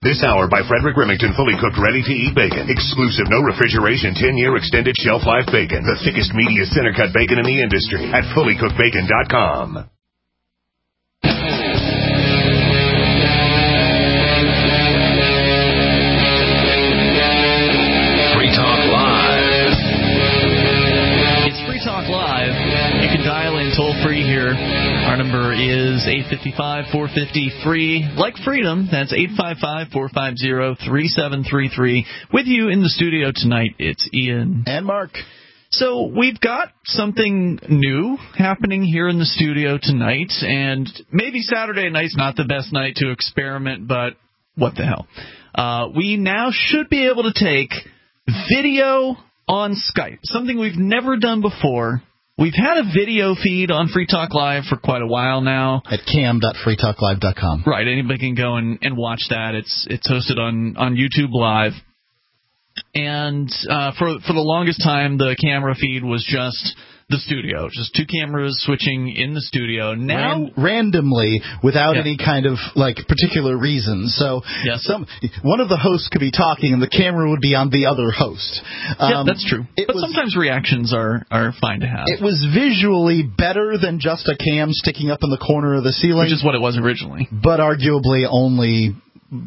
This hour by Frederick Remington, fully cooked, ready-to-eat bacon. Exclusive, no refrigeration, 10-year extended shelf life bacon. The thickest, meatiest center-cut bacon in the industry at fullycookedbacon.com. Free Talk Live. It's Free Talk Live. You can dial in toll-free here. Our number is 855-450-FREE. Like freedom, that's 855-450-3733. With you in the studio tonight, it's Ian. And Mark. So we've got something new happening here in the studio tonight, and maybe Saturday night's not the best night to experiment, but what the hell. We now should be able to take video on Skype, something we've never done before. We've had a video feed on Free Talk Live for quite a while now. At cam.freetalklive.com. Right, anybody can go and watch that. It's hosted on YouTube Live. And for the longest time, the camera feed was just the studio, just two cameras switching in the studio. Now, randomly, without any kind of particular reason. So, one of the hosts could be talking, and the camera would be on the other host. That's true. But sometimes reactions are fine to have. It was visually better than just a cam sticking up in the corner of the ceiling, which is what it was originally, but arguably only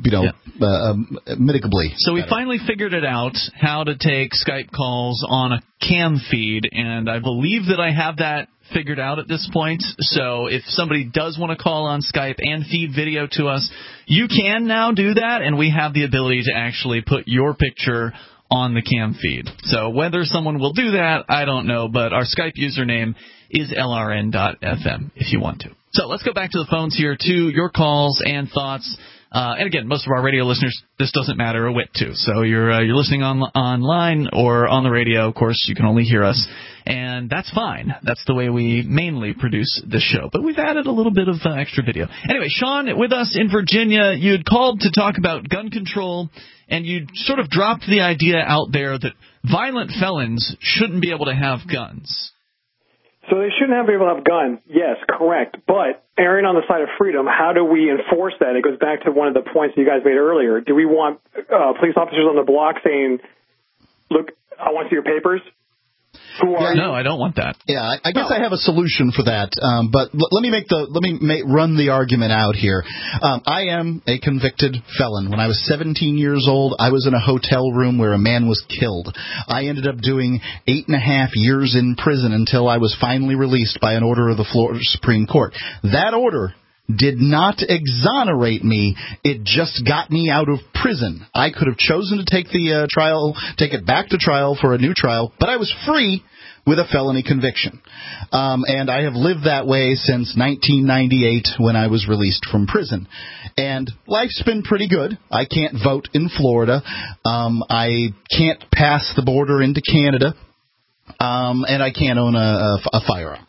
mitigably. So we finally figured it out, how to take Skype calls on a cam feed, and I believe that I have that figured out at this point. So if somebody does want to call on Skype and feed video to us, you can now do that, and we have the ability to actually put your picture on the cam feed. So whether someone will do that, I don't know, but our Skype username is lrn.fm if you want to. So let's go back to the phones here to your calls and thoughts. And again, most of our radio listeners, this doesn't matter a whit to. So you're listening online or on the radio. Of course, you can only hear us, and that's fine. That's the way we mainly produce this show. But we've added a little bit of extra video. Anyway, Sean, with us in Virginia, you had called to talk about gun control, and you sort of dropped the idea out there that violent felons shouldn't be able to have guns. So they shouldn't be able to have guns. Yes, correct. But erring on the side of freedom, how do we enforce that? It goes back to one of the points you guys made earlier. Do we want police officers on the block saying, look, I want to see your papers? Who are you? No, I don't want that. Yeah, I guess I have a solution for that. But let me run the argument out here. I am a convicted felon. When I was 17 years old, I was in a hotel room where a man was killed. I ended up doing 8.5 years in prison until I was finally released by an order of the Florida Supreme Court. That order did not exonerate me. It just got me out of prison. I could have chosen to take take it back to trial for a new trial, but I was free with a felony conviction. And I have lived that way since 1998 when I was released from prison. And life's been pretty good. I can't vote in Florida. I can't pass the border into Canada. And I can't own a firearm.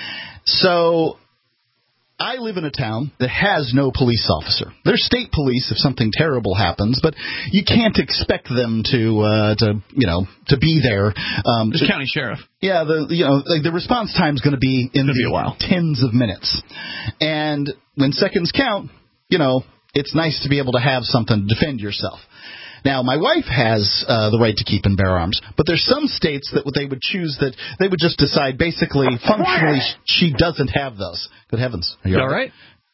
So I live in a town that has no police officer. There's state police if something terrible happens, but you can't expect them to be there. There's county sheriff. Yeah, the response time is going to be in a while. Tens of minutes, and when seconds count, it's nice to be able to have something to defend yourself. Now, my wife has the right to keep and bear arms, but there's some states that they would choose that they would just decide basically, functionally, she doesn't have those. Good heavens. Are you all right?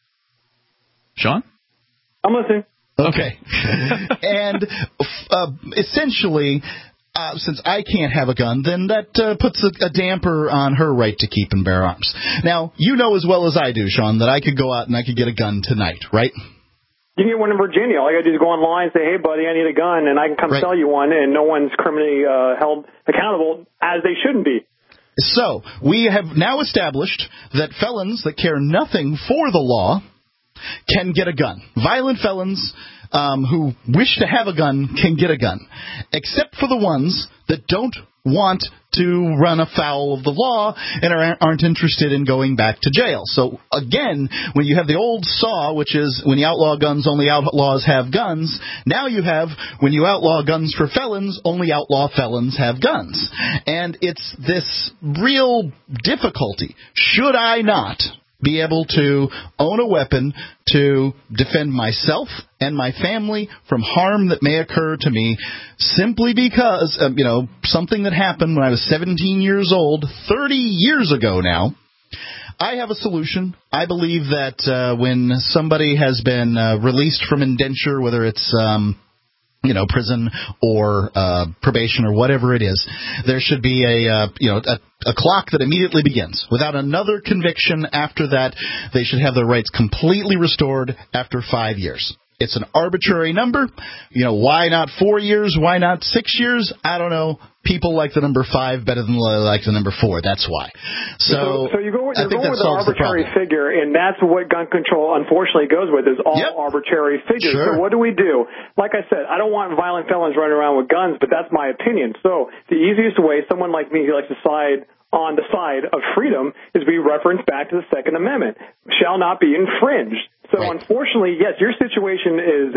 Sean? I'm listening. Okay. And essentially, since I can't have a gun, then that puts a damper on her right to keep and bear arms. Now, you know as well as I do, Sean, that I could go out and I could get a gun tonight, right? You can get one in Virginia. All you got to do is go online and say, hey, buddy, I need a gun, and I can come sell you one, and no one's criminally held accountable, as they shouldn't be. So we have now established that felons that care nothing for the law can get a gun. Violent felons who wish to have a gun can get a gun, except for the ones that don't want to run afoul of the law and aren't interested in going back to jail. So, again, when you have the old saw, which is when you outlaw guns, only outlaws have guns, now you have when you outlaw guns for felons, only outlaw felons have guns. And it's this real difficulty. Should I not be able to own a weapon to defend myself and my family from harm that may occur to me simply because, something that happened when I was 17 years old, 30 years ago now. I have a solution. I believe that when somebody has been released from indenture, whether it's prison or probation or whatever it is, there should be a clock that immediately begins. Without another conviction after that, they should have their rights completely restored after 5 years. It's an arbitrary number. Why not 4 years? Why not 6 years? I don't know. People like the number 5 better than like the number 4. That's why. So you're going with an arbitrary figure, and that's what gun control unfortunately goes with, is all arbitrary figures. Sure. So what do we do? Like I said, I don't want violent felons running around with guns, but that's my opinion. So the easiest way, someone like me who likes to side on the side of freedom, is we reference back to the Second Amendment. Shall not be infringed. So unfortunately, yes, your situation is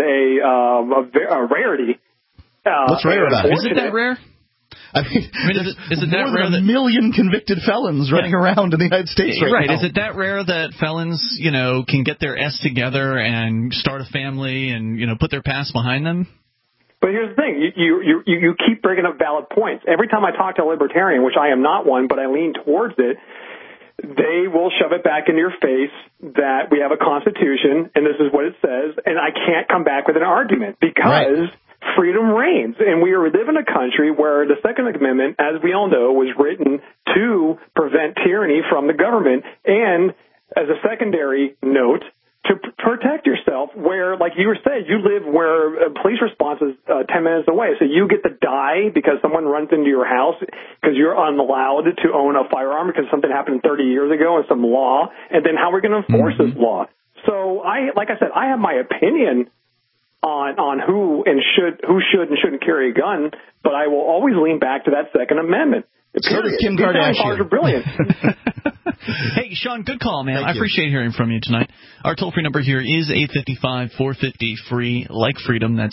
a rarity. What's rare about it? Is it that rare? I mean is it that more rare than a million convicted felons running around in the United States right now. Is it that rare that felons, can get their S together and start a family and, put their past behind them? But here's the thing. You keep bringing up valid points. Every time I talk to a libertarian, which I am not one, but I lean towards it, they will shove it back into your face that we have a constitution and this is what it says, and I can't come back with an argument because freedom reigns. And we live in a country where the Second Amendment, as we all know, was written to prevent tyranny from the government, and as a secondary note, to protect yourself, where, like you were saying, you live where police response is 10 minutes away. So you get to die because someone runs into your house because you're unallowed to own a firearm because something happened 30 years ago in some law. And then how are we going to enforce this law? So like I said, I have my opinion on who should and shouldn't carry a gun, but I will always lean back to that Second Amendment. So does Kim Kardashian. Are brilliant. Hey, Sean, good call, man. I appreciate hearing from you tonight. Our toll-free number here is 855-450-FREE, like freedom. That's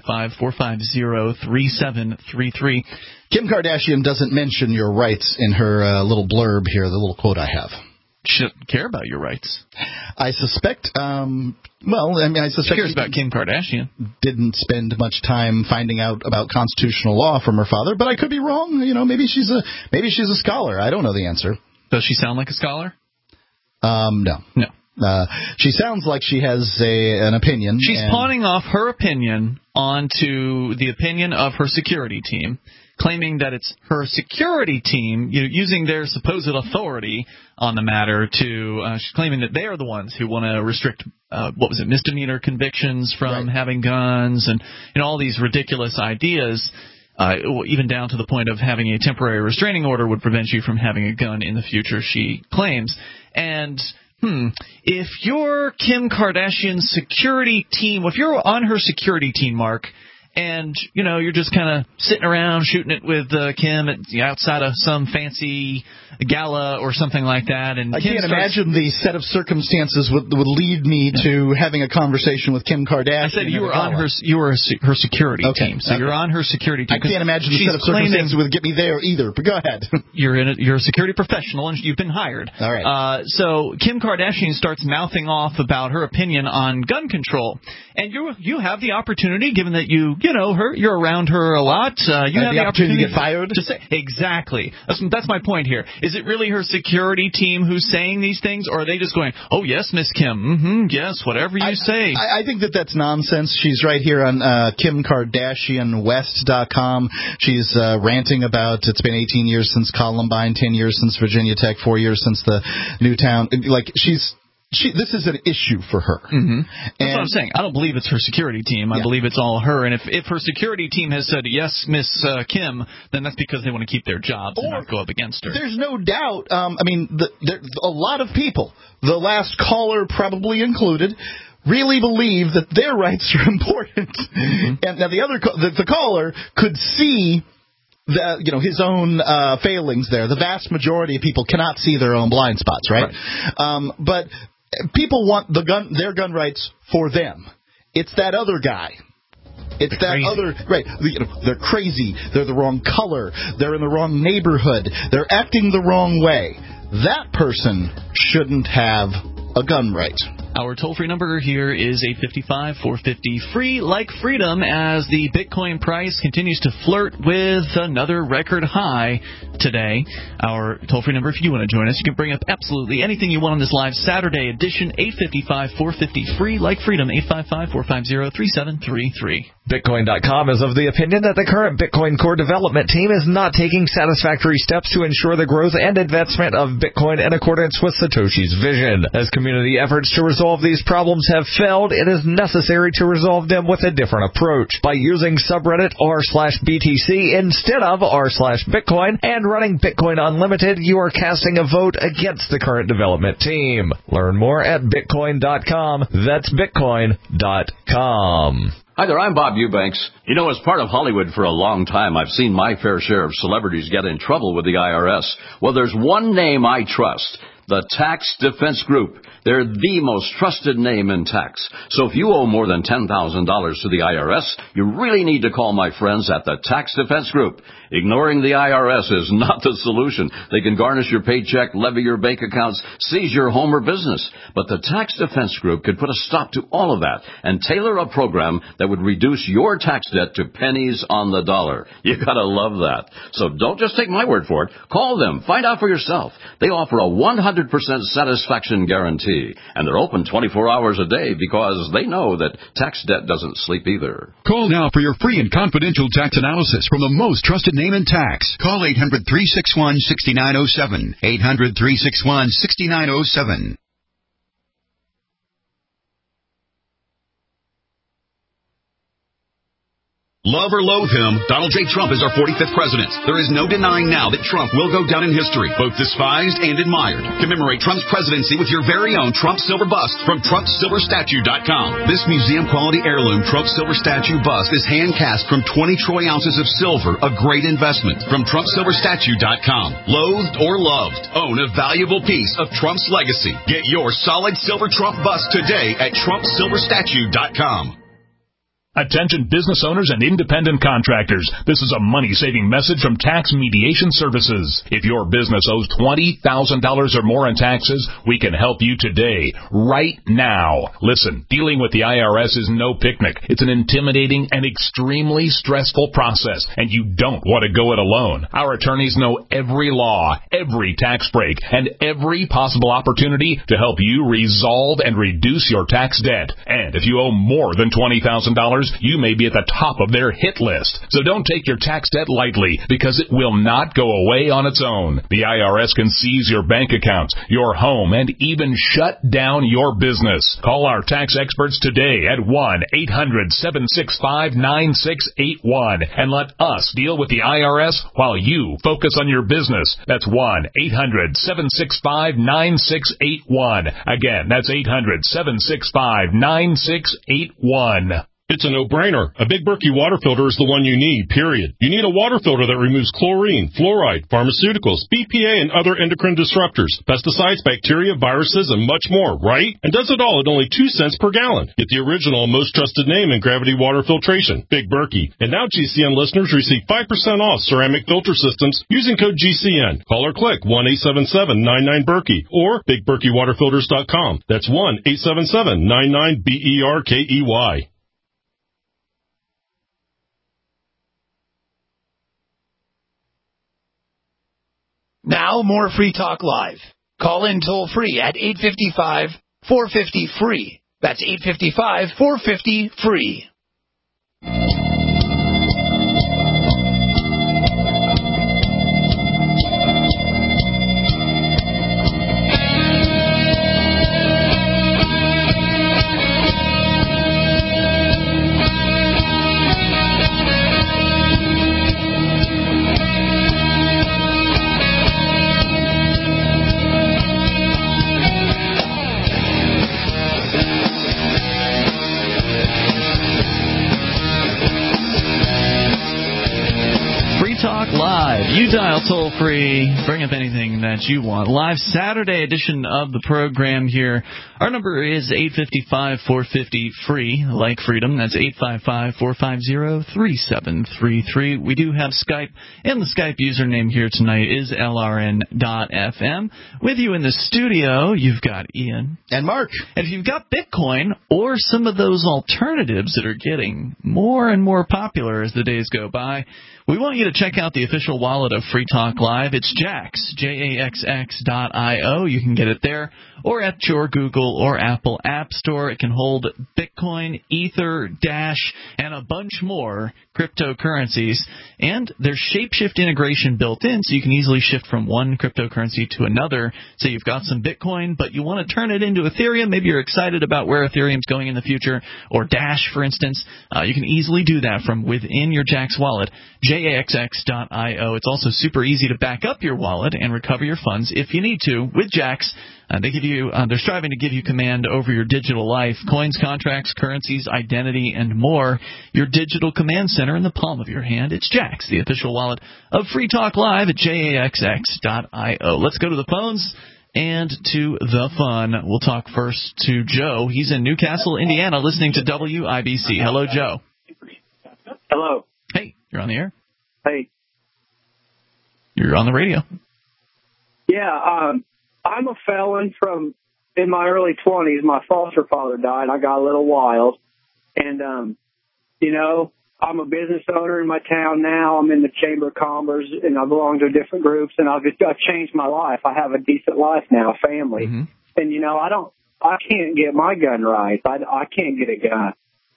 855-450-3733. Kim Kardashian doesn't mention your rights in her little blurb here, the little quote I have. She doesn't care about your rights. I suspect, I suspect she cares about Kim Kardashian. Didn't spend much time finding out about constitutional law from her father, but I could be wrong. Maybe she's a scholar. I don't know the answer. Does she sound like a scholar? No. She sounds like she has an opinion. She's pawning off her opinion onto the opinion of her security team, claiming that it's her security team, using their supposed authority on the matter to, she's claiming that they are the ones who want to restrict, misdemeanor convictions from having guns and, all these ridiculous ideas. Even down to the point of having a temporary restraining order would prevent you from having a gun in the future, she claims. And if you're Kim Kardashian's security team, if you're on her security team, Mark, and, you're just kind of sitting around shooting it with Kim outside of some fancy gala or something like that. And I can't imagine the set of circumstances would lead me to having a conversation with Kim Kardashian. I said you were her security team. So you're on her security team. I can't imagine the set of circumstances would get me there either, but go ahead. You're a security professional and you've been hired. All right. So Kim Kardashian starts mouthing off about her opinion on gun control. And you have the opportunity, given that you're around her a lot. You have the opportunity to get fired. To say exactly. That's my point here. Is it really her security team who's saying these things, or are they just going, "Oh yes, Miss Kim, yes, whatever you say"? I think that's nonsense. She's right here on KimKardashianWest.com. She's ranting about it's been 18 years since Columbine, 10 years since Virginia Tech, 4 years since the Newtown. This is an issue for her. Mm-hmm. That's what I'm saying. I don't believe it's her security team. I believe it's all her. And if her security team has said, yes, Miss Kim, then that's because they want to keep their jobs and not go up against her. There's no doubt. A lot of people, the last caller probably included, really believe that their rights are important. Mm-hmm. And now the caller could see his own failings there. The vast majority of people cannot see their own blind spots, right? But people want their gun rights for them. It's that other guy. It's that other, right? They're crazy. They're the wrong color. They're in the wrong neighborhood. They're acting the wrong way. That person shouldn't have a gun right. Our toll-free number here is 855-450-FREE, like freedom, as the Bitcoin price continues to flirt with another record high today. Our toll-free number, if you want to join us, you can bring up absolutely anything you want on this live Saturday edition, 855-450-FREE, like freedom, 855-450-3733. Bitcoin.com is of the opinion that the current Bitcoin core development team is not taking satisfactory steps to ensure the growth and advancement of Bitcoin in accordance with Satoshi's vision. As community efforts to resolve these problems have failed, it is necessary to resolve them with a different approach. By using subreddit r/BTC instead of r/Bitcoin and running Bitcoin Unlimited, you are casting a vote against the current development team. Learn more at Bitcoin.com. That's Bitcoin.com. Hi there, I'm Bob Eubanks. You know, as part of Hollywood for a long time, I've seen my fair share of celebrities get in trouble with the IRS. Well, there's one name I trust. The Tax Defense Group. They're the most trusted name in tax. So if you owe more than $10,000 to the IRS, you really need to call my friends at the Tax Defense Group. Ignoring the IRS is not the solution. They can garnish your paycheck, levy your bank accounts, seize your home or business. But the Tax Defense Group could put a stop to all of that and tailor a program that would reduce your tax debt to pennies on the dollar. You gotta love that. So don't just take my word for it. Call them. Find out for yourself. They offer a 100% satisfaction guarantee, and they're open 24 hours a day because they know that tax debt doesn't sleep either. Call now for your free and confidential tax analysis from the most trusted name in tax. Call 800-361-6907. 800-361-6907. Love or loathe him, Donald J. Trump is our 45th president. There is no denying now that Trump will go down in history, both despised and admired. Commemorate Trump's presidency with your very own Trump Silver Bust from TrumpSilverStatue.com. This museum-quality heirloom Trump Silver Statue bust is hand-cast from 20 troy ounces of silver, a great investment. From TrumpSilverStatue.com. Loathed or loved, own a valuable piece of Trump's legacy. Get your solid silver Trump bust today at TrumpSilverStatue.com. Attention business owners and independent contractors. This is a money-saving message from Tax Mediation Services. If your business owes $20,000 or more in taxes, we can help you today, right now. Listen, dealing with the IRS is no picnic. It's an intimidating and extremely stressful process, and you don't want to go it alone. Our attorneys know every law, every tax break, and every possible opportunity to help you resolve and reduce your tax debt. And if you owe more than $20,000, you may be at the top of their hit list. So don't take your tax debt lightly, because it will not go away on its own. The IRS can seize your bank accounts, your home, and even shut down your business. Call our tax experts today at 1-800-765-9681 and let us deal with the IRS while you focus on your business. That's 1-800-765-9681. Again, that's 800-765-9681. It's a no-brainer. A Big Berkey water filter is the one you need, period. You need a water filter that removes chlorine, fluoride, pharmaceuticals, BPA, and other endocrine disruptors, pesticides, bacteria, viruses, and much more, right? And does it all at only 2 cents per gallon. Get the original and most trusted name in gravity water filtration, Big Berkey. And now GCN listeners receive 5% off ceramic filter systems using code GCN. Call or click 1-877-99-BERKEY or BigBerkeyWaterFilters.com. That's 1-877-99-BERKEY. Now, more Free Talk Live. Call in toll-free at 855-450-FREE. That's 855-450-FREE. Live. You dial toll-free. Bring up anything that you want. Live Saturday edition of the program here. Our number is 855-450-FREE, like freedom. That's 855-450-3733. We do have Skype, and the Skype username here tonight is LRN.FM. With you in the studio, you've got Ian. And Mark. And if you've got Bitcoin or some of those alternatives that are getting more and more popular as the days go by, we want you to check out the official wallet of Free Talk Live. It's Jaxx, JAXX.io. You can get it there or at your Google or Apple App Store. It can hold Bitcoin, Ether, Dash, and a bunch more cryptocurrencies. And there's Shapeshift integration built in, so you can easily shift from one cryptocurrency to another. So you've got some Bitcoin, but you want to turn it into Ethereum. Maybe you're excited about where Ethereum's going in the future, or Dash, for instance. You can easily do that from within your Jaxx wallet, JAXX.io. It's also super easy to back up your wallet and recover your funds if you need to with Jaxx. They're striving to give you command over your digital life, coins, contracts, currencies, identity, and more. Your digital command center in the palm of your hand. It's Jaxx, the official wallet of Free Talk Live at JAXX.io. Let's go to the phones and to the fun. We'll talk first to Joe. He's in Newcastle, Indiana, listening to WIBC. Hello, Joe. Hello. Hey, you're on the air. Hey. You're on the radio. Yeah, I'm a felon from in my early 20s. My foster father died. I got a little wild. And, I'm a business owner in my town now. I'm in the Chamber of Commerce, and I belong to different groups, and I've changed my life. I have a decent life now, family. Mm-hmm. And, I can't get my gun right. I can't get a gun.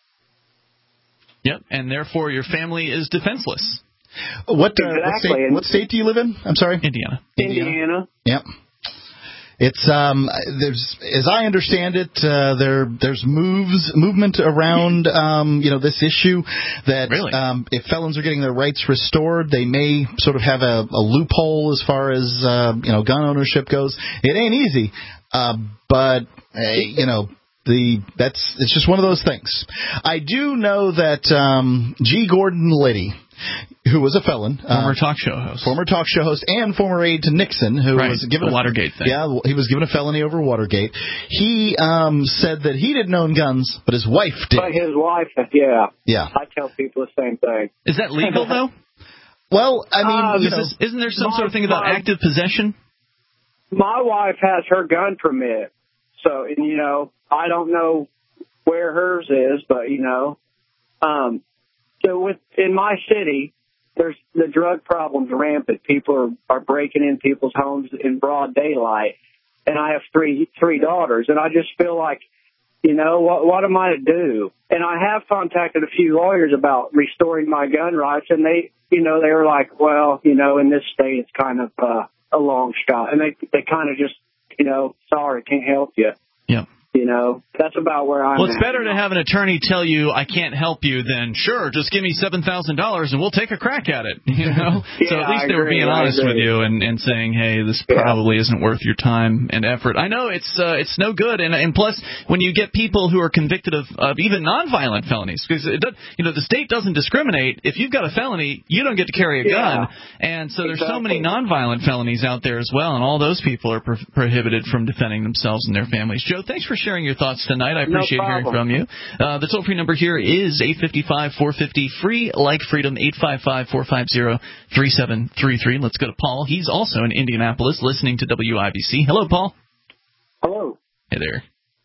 Yep, and therefore your family is defenseless. What state do you live in? I'm sorry? Indiana. Yep. It's there's, as I understand it, there's movement around this issue that really? If felons are getting their rights restored, they may sort of have a loophole as far as gun ownership goes. It ain't easy, but it's just one of those things. I do know that G. Gordon Liddy, who was a felon, former talk show host, and former aide to Nixon, who was given the Watergate thing. Yeah, he was given a felony over Watergate. He said that he didn't own guns, but his wife did. But his wife, yeah. I tell people the same thing. Is that legal though? Well, I mean, isn't there some sort of thing about active possession? My wife has her gun permit, so I don't know where hers is, but so in my city, there's the drug problem's rampant. People are breaking in people's homes in broad daylight, and I have three daughters, and I just feel like, what am I to do? And I have contacted a few lawyers about restoring my gun rights, and they were like, well, in this state it's kind of a long shot, and they kind of just, sorry, can't help you. Yeah. That's about where I'm at. Well, it's better to have an attorney tell you, I can't help you, than, sure, just give me $7,000 and we'll take a crack at it. Yeah, so at least they were being honest with you and saying, hey, this probably isn't worth your time and effort. I know it's no good. And plus, when you get people who are convicted of even nonviolent felonies, because the state doesn't discriminate. If you've got a felony, you don't get to carry a gun. And so there's so many nonviolent felonies out there as well, and all those people are prohibited from defending themselves and their families. Joe, thanks for sharing your thoughts tonight. I appreciate hearing from you. The toll-free number here is 855-450-FREE, like freedom, 855-450-3733. Let's go to Paul. He's also in Indianapolis, listening to WIBC. Hello, Paul. Hello. Hey there.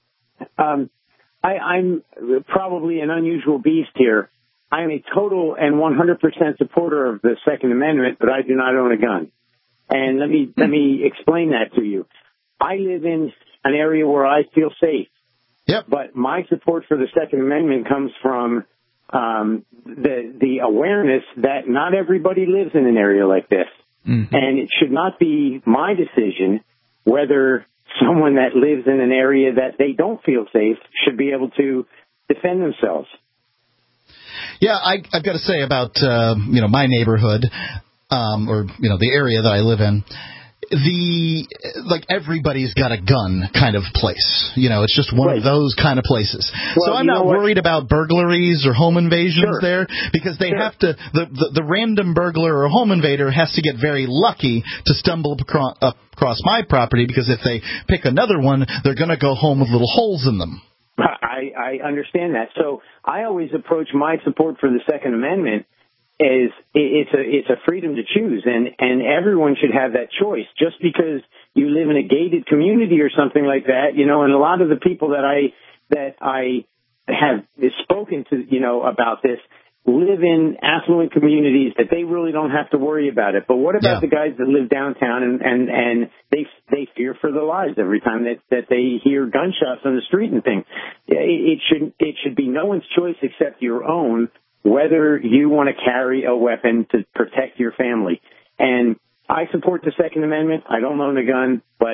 I'm probably an unusual beast here. I am a total and 100% supporter of the Second Amendment, but I do not own a gun. And let me explain that to you. I live in an area where I feel safe. Yep. But my support for the Second Amendment comes from the awareness that not everybody lives in an area like this. Mm-hmm. And it should not be my decision whether someone that lives in an area that they don't feel safe should be able to defend themselves. Yeah, I've got to say about my neighborhood, or the area that I live in. everybody's got a gun kind of place. It's just one of those kind of places. Well, so I'm not worried about burglaries or home invasions there, because they have to, the random burglar or home invader has to get very lucky to stumble across my property, because if they pick another one, they're going to go home with little holes in them. I understand that. So I always approach my support for the Second Amendment as it's a freedom to choose, and everyone should have that choice. Just because you live in a gated community or something like that, and a lot of the people that I have spoken to, about this, live in affluent communities that they really don't have to worry about it. But what about the guys that live downtown and they fear for their lives every time that they hear gunshots on the street and things? It should be no one's choice except your own, whether you want to carry a weapon to protect your family. And I support the Second Amendment. I don't own a gun, but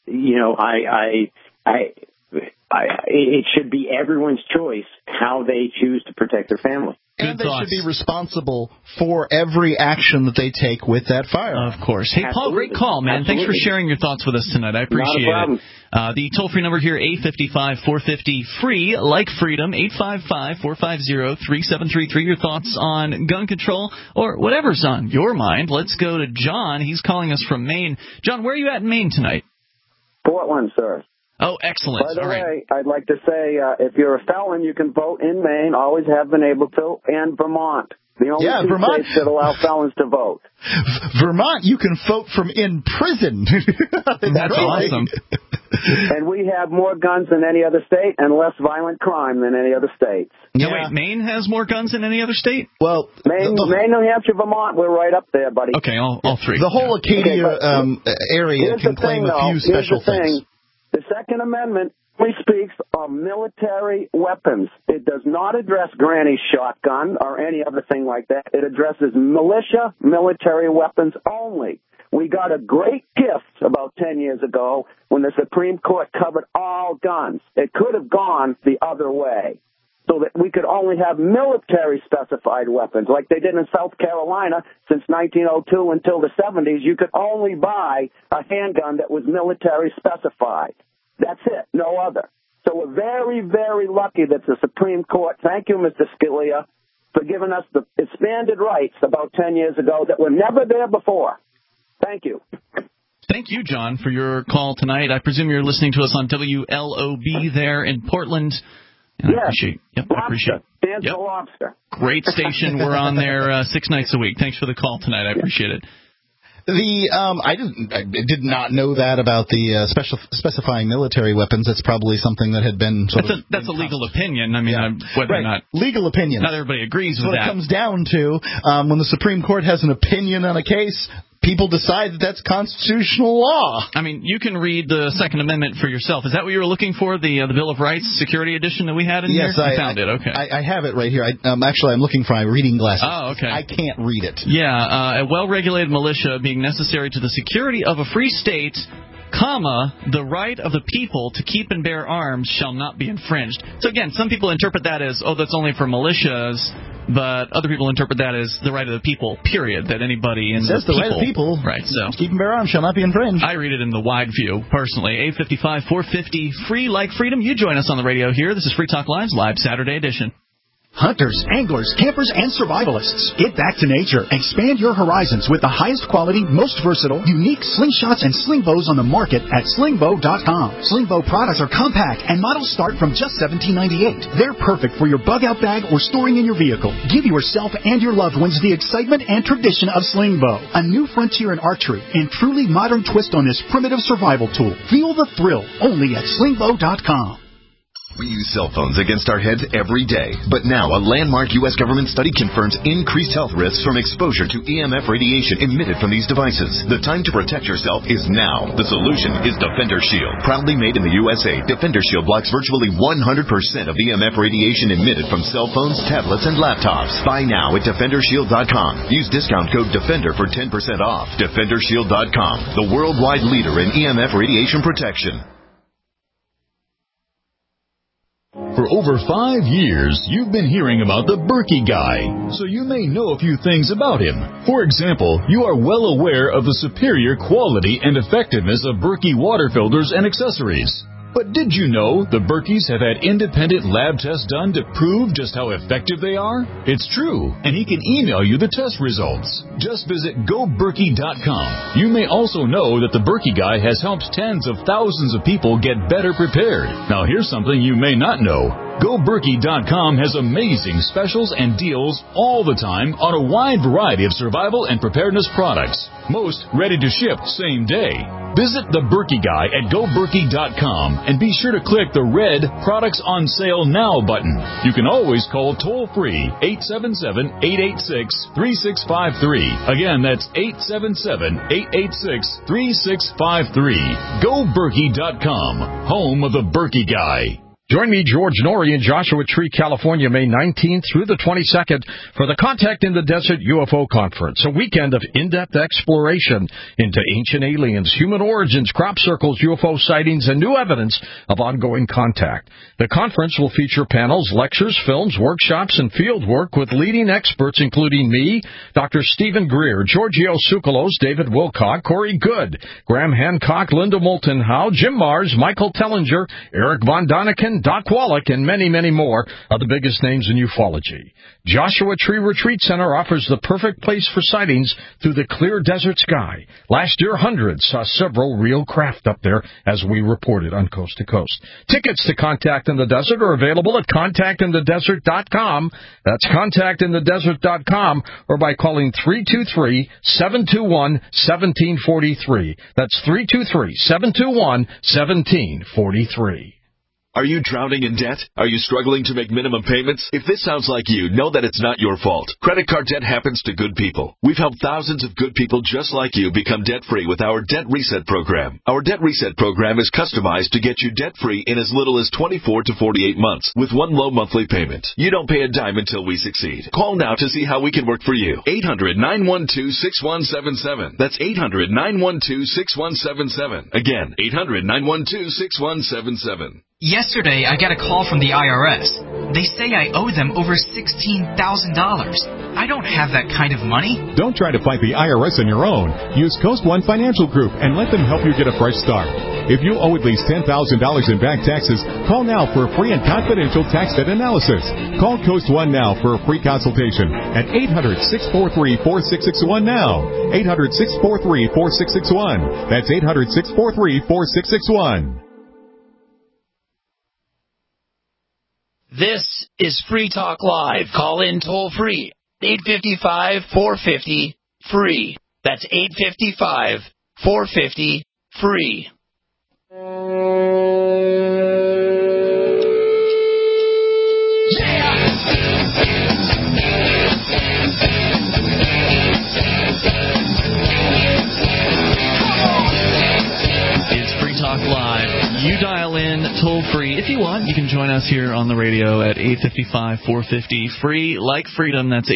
it should be everyone's choice how they choose to protect their family. And they should be responsible for every action that they take with that firearm. Of course. Hey, Paul, great call, man. Absolutely. Thanks for sharing your thoughts with us tonight. I appreciate it. The toll-free number here, 855-450-FREE, like freedom, 855-450-3733. Your thoughts on gun control or whatever's on your mind. Let's go to John. He's calling us from Maine. John, where are you at in Maine tonight? Portland, sir. Oh, excellent. By the way, I'd like to say, if you're a felon, you can vote in Maine, always have been able to, and Vermont. The only two states that allow felons to vote. Vermont, you can vote from in prison. That's awesome. And we have more guns than any other state and less violent crime than any other state. Yeah. Wait, Maine has more guns than any other state? Well, Maine, New Hampshire, Vermont, we're right up there, buddy. Okay, all three. The whole Acadia area can claim a few special things. The Second Amendment only speaks of military weapons. It does not address Granny's shotgun or any other thing like that. It addresses militia, military weapons only. We got a great gift about 10 years ago when the Supreme Court covered all guns. It could have gone the other way, so that we could only have military-specified weapons, like they did in South Carolina since 1902 until the 70s. You could only buy a handgun that was military-specified. That's it, no other. So we're very, very lucky that the Supreme Court, thank you, Mr. Scalia, for giving us the expanded rights about 10 years ago that were never there before. Thank you. Thank you, John, for your call tonight. I presume you're listening to us on WLOB there in Portland. And yes. I appreciate it. Stands for lobster. Great station. We're on there 6 nights a week. Thanks for the call tonight. I appreciate it. I did not know that about the specifying military weapons. That's probably something that had been that's a legal opinion. I mean, whether or not legal opinion. Not everybody agrees with that. What it comes down to, when the Supreme Court has an opinion on a case, people decide that that's constitutional law. I mean, you can read the Second Amendment for yourself. Is that what you were looking for, the Bill of Rights Security Edition that we had in here? Yes, I found it. Okay, I have it right here. Actually, I'm looking for my reading glasses. Oh, okay. I can't read it. Yeah, a well-regulated militia being necessary to the security of a free state, the right of the people to keep and bear arms shall not be infringed. So again, some people interpret that as, that's only for militias, but other people interpret that as the right of the people, period, that anybody in the people. It says the right of the people. Right, so. Keep and bear arms shall not be infringed. I read it in the wide view, personally. 855-450, free like freedom. You join us on the radio here. This is Free Talk Live's Live Saturday edition. Hunters, anglers, campers, and survivalists. Get back to nature. Expand your horizons with the highest quality, most versatile, unique slingshots and sling bows on the market at slingbow.com. Sling bow products are compact and models start from just $17.98. They're perfect for your bug-out bag or storing in your vehicle. Give yourself and your loved ones the excitement and tradition of sling bow, a new frontier in archery and truly modern twist on this primitive survival tool. Feel the thrill only at slingbow.com. We use cell phones against our heads every day, but now a landmark U.S. government study confirms increased health risks from exposure to EMF radiation emitted from these devices. The time to protect yourself is now. The solution is Defender Shield. Proudly made in the USA, Defender Shield blocks virtually 100% of EMF radiation emitted from cell phones, tablets, and laptops. Buy now at DefenderShield.com. Use discount code DEFENDER for 10% off. DefenderShield.com, the worldwide leader in EMF radiation protection. For For over 5 years, you've been hearing about the Berkey Guy, so you may know a few things about him. For example, you are well aware of the superior quality and effectiveness of Berkey water filters and accessories. But did you know the Berkeys have had independent lab tests done to prove just how effective they are? It's true, and he can email you the test results. Just visit GoBerkey.com. You may also know that the Berkey Guy has helped tens of thousands of people get better prepared. Now here's something you may not know. GoBerkey.com has amazing specials and deals all the time on a wide variety of survival and preparedness products. Most ready to ship same day. Visit the Berkey Guy at GoBerkey.com and be sure to click the red Products on Sale Now button. You can always call toll-free 877-886-3653. Again, that's 877-886-3653. GoBerkey.com, home of the Berkey Guy. Join me, George Norrie, in Joshua Tree, California, May 19th through the 22nd for the Contact in the Desert UFO Conference, a weekend of in-depth exploration into ancient aliens, human origins, crop circles, UFO sightings, and new evidence of ongoing contact. The conference will feature panels, lectures, films, workshops, and field work with leading experts including me, Dr. Stephen Greer, Giorgio Tsoukalos, David Wilcock, Corey Good, Graham Hancock, Linda Moulton Howe, Jim Mars, Michael Tellinger, Eric Von Daniken, Doc Wallach, and many, many more of the biggest names in ufology. Joshua Tree Retreat Center offers the perfect place for sightings through the clear desert sky. Last year, hundreds saw several real craft up there, as we reported on Coast to Coast. Tickets to Contact in the Desert are available at contactinthedesert.com. That's contactinthedesert.com, or by calling 323-721-1743. That's 323-721-1743. Are you drowning in debt? Are you struggling to make minimum payments? If this sounds like you, know that it's not your fault. Credit card debt happens to good people. We've helped thousands of good people just like you become debt-free with our Debt Reset program. Our Debt Reset program is customized to get you debt-free in as little as 24 to 48 months with one low monthly payment. You don't pay a dime until we succeed. Call now to see how we can work for you. 800-912-6177. That's 800-912-6177. Again, 800-912-6177. Yesterday, I got a call from the IRS. They say I owe them over $16,000. I don't have that kind of money. Don't try to fight the IRS on your own. Use Coast One Financial Group and let them help you get a fresh start. If you owe at least $10,000 in back taxes, call now for a free and confidential tax debt analysis. Call Coast One now for a free consultation at 800-643-4661 now. 800-643-4661. That's 800-643-4661. This is Free Talk Live. Call in toll free. 855-450-FREE. That's 855-450-FREE. It's Free Talk Live. You dial in toll-free. If you want, you can join us here on the radio at 855-450-FREE. Like freedom, that's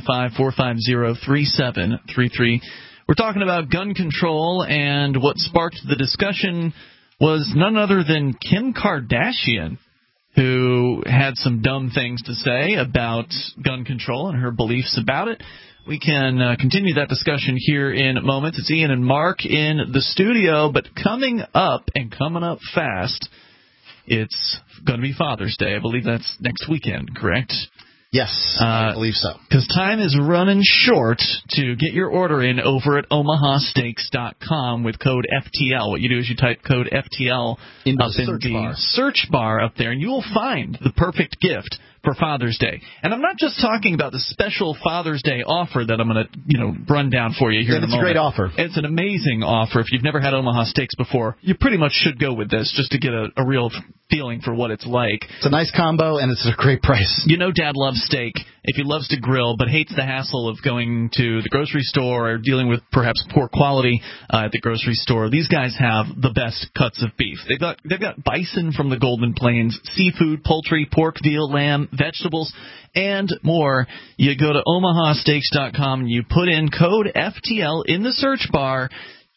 855-450-3733. We're talking about gun control, and what sparked the discussion was none other than Kim Kardashian, who had some dumb things to say about gun control and her beliefs about it. We can continue that discussion here in moments. It's Ian and Mark in the studio, but coming up fast, it's going to be Father's Day. I believe that's next weekend, correct? Yes, I believe so. Because time is running short to get your order in over at omahasteaks.com with code FTL. What you do is you type code FTL in the search bar up there, and you will find the perfect gift for Father's Day. And I'm not just talking about the special Father's Day offer that I'm going to, run down for you here in a moment. It's a great offer. It's an amazing offer. If you've never had Omaha Steaks before, you pretty much should go with this just to get a real feeling for what it's like. It's a nice combo, and it's a great price. You know Dad loves steak. If he loves to grill but hates the hassle of going to the grocery store or dealing with perhaps poor quality at the grocery store, these guys have the best cuts of beef. They've got bison from the Golden Plains, seafood, poultry, pork, veal, lamb, vegetables, and more. You go to omahasteaks.com and you put in code FTL in the search bar.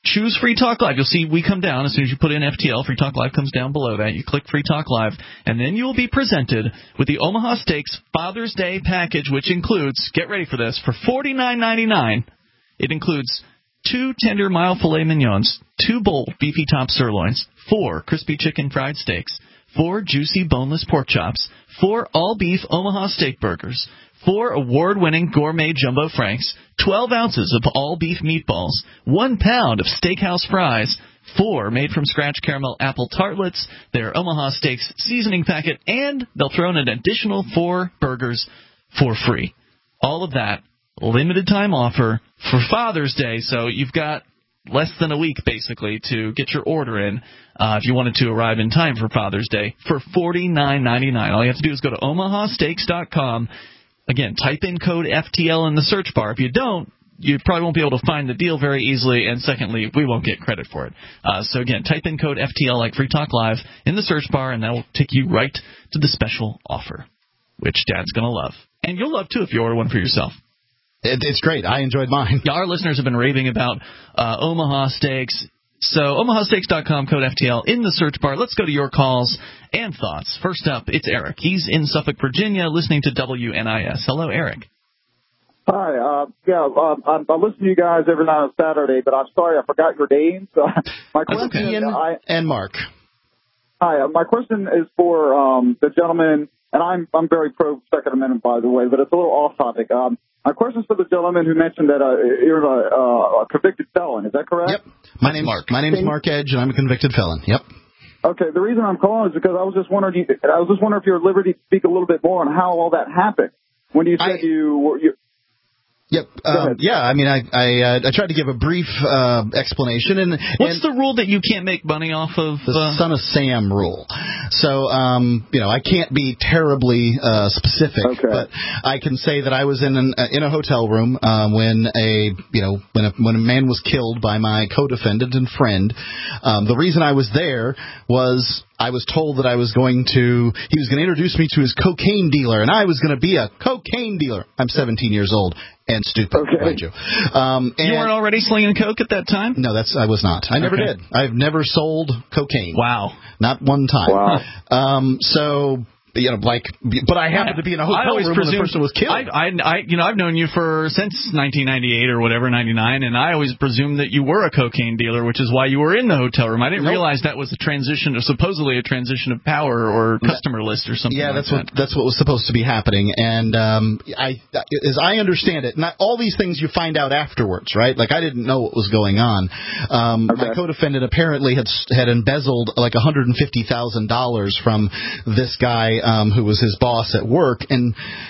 choose Free Talk Live. You'll see we come down as soon as you put in FTL. Free Talk Live comes down below that. You click Free Talk Live, and then you will be presented with the Omaha Steaks Father's Day package, which includes, get ready for this, for $49.99, it includes 2 tender mild filet mignons, 2 bold beefy top sirloins, 4 crispy chicken fried steaks, 4 juicy boneless pork chops, 4 all-beef Omaha steak burgers, 4 award-winning gourmet jumbo franks, 12 ounces of all-beef meatballs, 1 pound of steakhouse fries, 4 made-from-scratch caramel apple tartlets, their Omaha Steaks seasoning packet, and they'll throw in an additional 4 burgers for free. All of that, limited-time offer for Father's Day, so you've got less than a week, basically, to get your order in if you wanted to arrive in time for Father's Day for $49.99. All you have to do is go to omahasteaks.com. Again, type in code FTL in the search bar. If you don't, you probably won't be able to find the deal very easily, and secondly, we won't get credit for it. So again, type in code FTL like Free Talk Live in the search bar, and that will take you right to the special offer, which Dad's going to love. And you'll love, too, if you order one for yourself. It's great. I enjoyed mine. Yeah, our listeners have been raving about Omaha Steaks. So omahasteaks.com, code FTL in the search bar. Let's go to your calls and thoughts. First up, it's Eric. He's in Suffolk, Virginia, listening to WNIS. Hello, Eric. Hi. I listen to you guys every night on Saturday, but I'm sorry I forgot your names. My question Ian and Mark. Hi. My question is for the gentleman, and I'm very pro Second Amendment, by the way, but it's a little off topic. My question is for the gentleman who mentioned that you're a convicted felon. Is that correct? Yep. My name's Mark Edge, and I'm a convicted felon. Yep. Okay. The reason I'm calling is because I was just wondering if you're at liberty to speak a little bit more on how all that happened. When you said you were. Yep. Yeah. I mean, I tried to give a brief explanation. And what's the rule that you can't make money off of? The Son of Sam rule. So, I can't be terribly specific, but I can say that I was in a hotel room when a man was killed by my co-defendant and friend. The reason I was there was I was told that he was going to introduce me to his cocaine dealer, and I was going to be a cocaine dealer. I'm 17 years old. And stupid, mind you. You weren't already slinging coke at that time? No, I was not. I never did. I've never sold cocaine. Wow. Not one time. Wow. But I happened to be in a hotel room when the person was killed. I've known you since 1998 or whatever, 99, and I always presumed that you were a cocaine dealer, which is why you were in the hotel room. I didn't realize that was supposedly a transition of power or customer list or something. Yeah, that's what was supposed to be happening. And as I understand it, not all these things you find out afterwards, right? Like I didn't know what was going on. My co-defendant apparently had embezzled like $150,000 from this guy. Who was his boss at work, and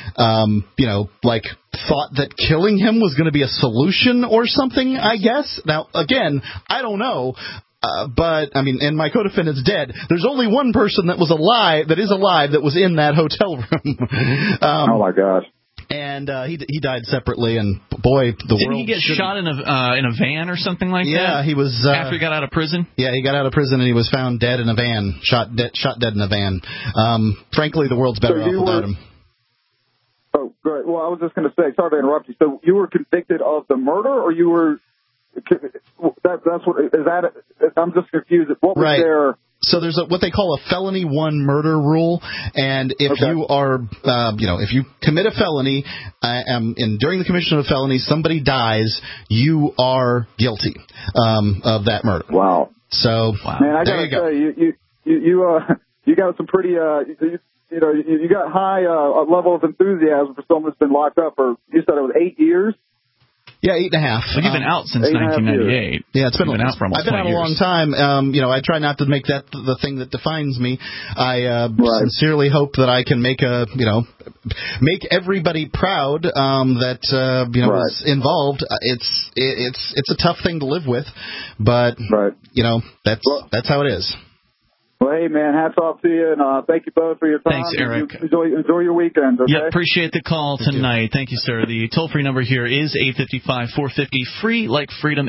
thought that killing him was going to be a solution or something, I guess. Now, again, I don't know. But, I mean, and my co-defendant's dead. There's only one person that is alive that was in that hotel room. Oh my gosh. And he died separately, and boy, the Didn't world. Didn't he get shot in a van or something like that? Yeah, he was. After he got out of prison. Yeah, he got out of prison and he was found dead in a van, shot dead in a van. Frankly, the world's better off without him. Oh, great. Well, I was just going to say, sorry to interrupt you. So you were convicted of the murder, or you were? That's what is that? I'm just confused. What was their? So there's what they call a felony 1 murder rule, and if you are, if you commit a felony, and during the commission of a felony somebody dies, you are guilty of that murder. Wow. So man, I gotta say, you got some pretty, you got high level of enthusiasm for someone that's been locked up for, you said it was 8 years. Yeah, 8.5. Well, you've been out since 1998. Yeah, it's been out for almost 20 years. I've been out a long time. I try not to make that the thing that defines me. I sincerely hope that I can make everybody proud that is involved. It's a tough thing to live with, but that's how it is. Well, hey, man, hats off to you, and thank you both for your time. Thanks, Eric. Enjoy your weekend, okay? Yeah, appreciate the call tonight. Thank you, sir. The toll-free number here is 855-450-FREE, like freedom,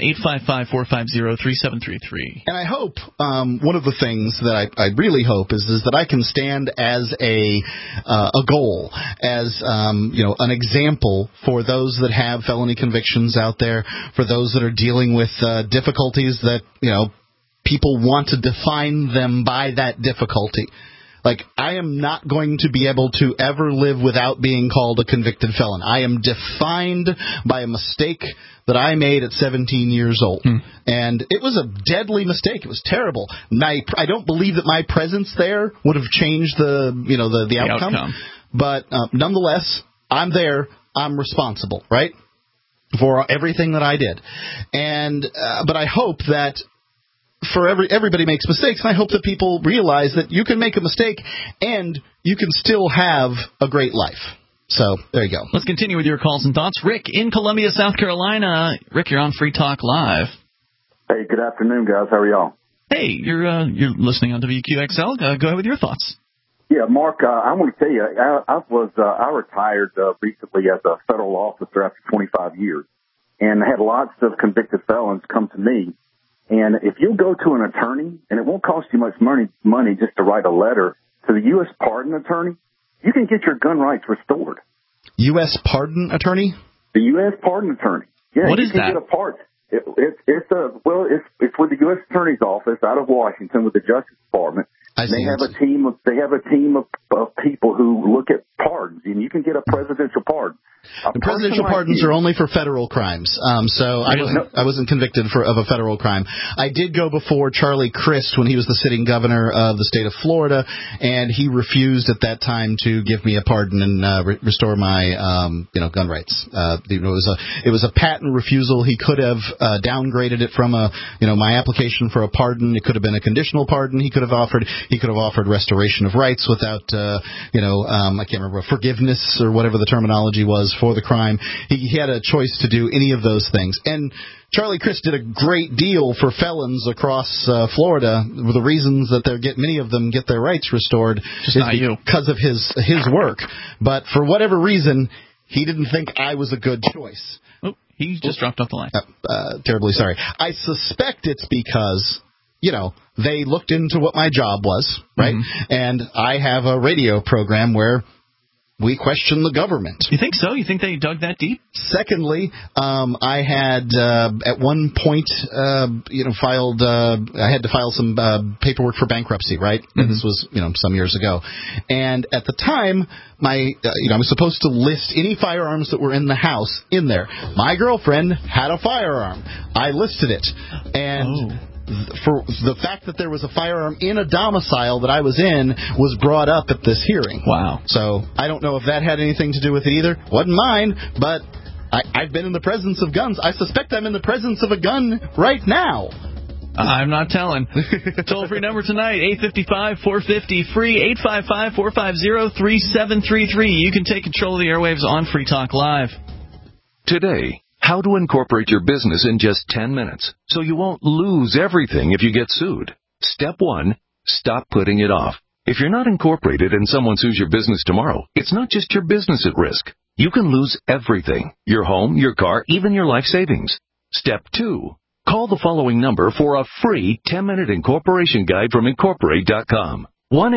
855-450-3733. And I hope, one of the things that I really hope is that I can stand as a goal, as, an example for those that have felony convictions out there, for those that are dealing with difficulties that, people want to define them by that difficulty. Like, I am not going to be able to ever live without being called a convicted felon. I am defined by a mistake that I made at 17 years old. And it was a deadly mistake. It was terrible. I don't believe that my presence there would have changed the outcome. But nonetheless, I'm there. I'm responsible, right, for everything that I did. And but I hope that everybody makes mistakes, and I hope that people realize that you can make a mistake and you can still have a great life. So, there you go. Let's continue with your calls and thoughts. Rick in Columbia, South Carolina. Rick, you're on Free Talk Live. Hey, good afternoon, guys. How are y'all? Hey, you're listening on WQXL. Go ahead with your thoughts. Yeah, Mark, I want to tell you, I retired recently as a federal officer after 25 years, and I had lots of convicted felons come to me. And if you go to an attorney, and it won't cost you much money just to write a letter to the U.S. pardon attorney, you can get your gun rights restored. U.S. pardon attorney? The U.S. pardon attorney. Yeah, what is that? You can get a pardon. It's with the U.S. Attorney's Office out of Washington with the Justice Department. They have a team of people who look at pardons, and you can get a presidential pardon. The presidential pardons are only for federal crimes, so I wasn't convicted of a federal crime. I did go before Charlie Crist when he was the sitting governor of the state of Florida, and he refused at that time to give me a pardon and restore my gun rights. It was a patent refusal. He could have downgraded it from my application for a pardon. It could have been a conditional pardon. He could have offered restoration of rights without I can't remember, forgiveness or whatever the terminology was for the crime. He had a choice to do any of those things. And Charlie Crist did a great deal for felons across Florida. The reasons that many of them get their rights restored is because of his work. But for whatever reason, he didn't think I was a good choice. Oh, he just dropped off the line. Terribly sorry. I suspect it's because they looked into what my job was, right? Mm-hmm. And I have a radio program where we question the government. You think so? You think they dug that deep? Secondly, I had at one point, filed. I had to file some paperwork for bankruptcy, right? Mm-hmm. And this was, some years ago. And at the time, I was supposed to list any firearms that were in the house in there. My girlfriend had a firearm. I listed it, and. For the fact that there was a firearm in a domicile that I was in was brought up at this hearing. Wow. So I don't know if that had anything to do with it either. Wasn't mine, but I've been in the presence of guns. I suspect I'm in the presence of a gun right now. I'm not telling. Toll-free number tonight, 855-450-FREE, 855-450-3733. You can take control of the airwaves on Free Talk Live. Today, how to incorporate your business in just 10 minutes so you won't lose everything if you get sued. Step 1, stop putting it off. If you're not incorporated and someone sues your business tomorrow, it's not just your business at risk. You can lose everything: your home, your car, even your life savings. Step 2, call the following number for a free 10-minute incorporation guide from Incorporate.com.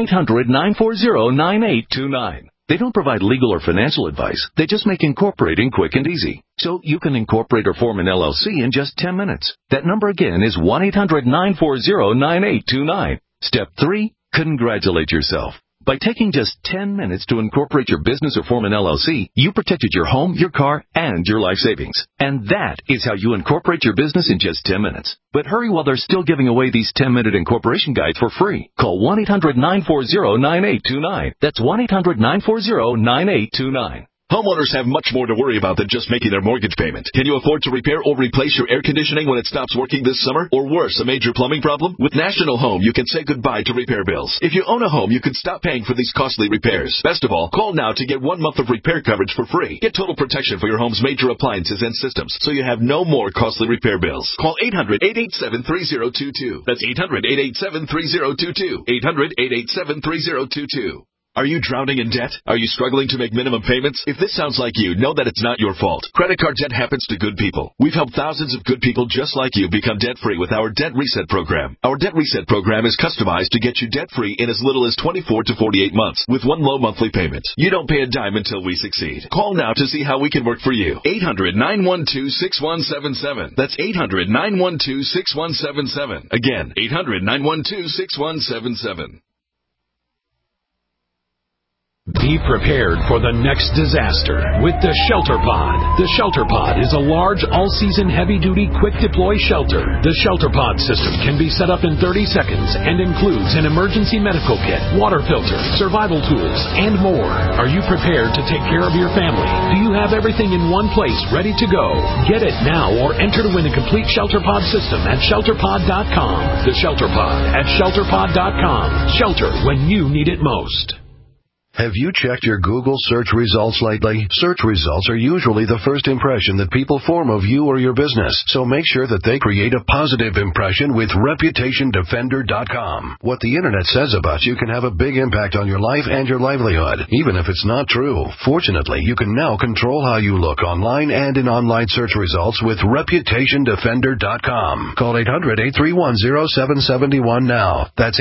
1-800-940-9829. They don't provide legal or financial advice. They just make incorporating quick and easy. So you can incorporate or form an LLC in just 10 minutes. That number again is 1-800-940-9829. Step 3, congratulate yourself. By taking just 10 minutes to incorporate your business or form an LLC, you protected your home, your car, and your life savings. And that is how you incorporate your business in just 10 minutes. But hurry while they're still giving away these 10-minute incorporation guides for free. Call 1-800-940-9829. That's 1-800-940-9829. Homeowners have much more to worry about than just making their mortgage payment. Can you afford to repair or replace your air conditioning when it stops working this summer? Or worse, a major plumbing problem? With National Home, you can say goodbye to repair bills. If you own a home, you can stop paying for these costly repairs. Best of all, call now to get 1 month of repair coverage for free. Get total protection for your home's major appliances and systems, so you have no more costly repair bills. Call 800-887-3022. That's 800-887-3022. 800-887-3022. Are you drowning in debt? Are you struggling to make minimum payments? If this sounds like you, know that it's not your fault. Credit card debt happens to good people. We've helped thousands of good people just like you become debt-free with our Debt Reset program. Our Debt Reset program is customized to get you debt-free in as little as 24 to 48 months with one low monthly payment. You don't pay a dime until we succeed. Call now to see how we can work for you. 800-912-6177. That's 800-912-6177. Again, 800-912-6177. Be prepared for the next disaster with the Shelter Pod. The Shelter Pod is a large, all-season, heavy-duty, quick-deploy shelter. The Shelter Pod system can be set up in 30 seconds and includes an emergency medical kit, water filter, survival tools, and more. Are you prepared to take care of your family? Do you have everything in one place ready to go? Get it now or enter to win a complete Shelter Pod system at ShelterPod.com. The Shelter Pod at ShelterPod.com. Shelter when you need it most. Have you checked your Google search results lately? Search results are usually the first impression that people form of you or your business, so make sure that they create a positive impression with ReputationDefender.com. What the Internet says about you can have a big impact on your life and your livelihood, even if it's not true. Fortunately, you can now control how you look online and in online search results with ReputationDefender.com. Call 800-831-0771 now. That's